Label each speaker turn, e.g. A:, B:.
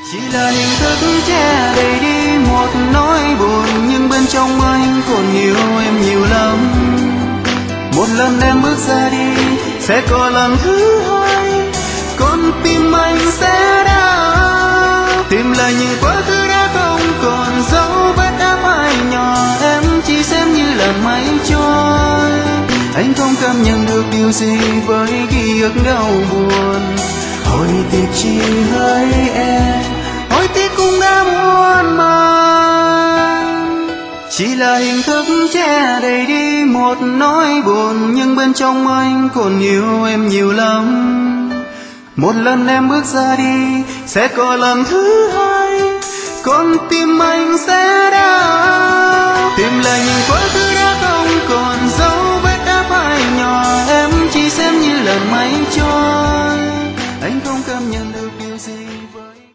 A: Chỉ là hình thức che đầy đi một nỗi buồn, nhưng bên trong anh còn yêu em nhiều lắm. Một lần em bước ra đi sẽ có lần thứ hai, con tim anh sẽ đau. Tìm lại những quá khứ đã không còn dấu vết ám ai nhỏ, em chỉ xem như là mây trôi. Anh không cảm nhận được điều gì với ký ức đau buồn. Hồi tiếc chỉ hỡi em, hồi tiếc cũng đã muôn màng. Chỉ là hình thức che đầy đi một nỗi buồn, nhưng bên trong anh còn yêu em nhiều lắm. Một lần em bước ra đi sẽ có lần thứ hai, con tim anh sẽ đau. Tìm lại những quá khứ đã không còn dấu vết đã phai nhỏ, em chỉ xem như là mây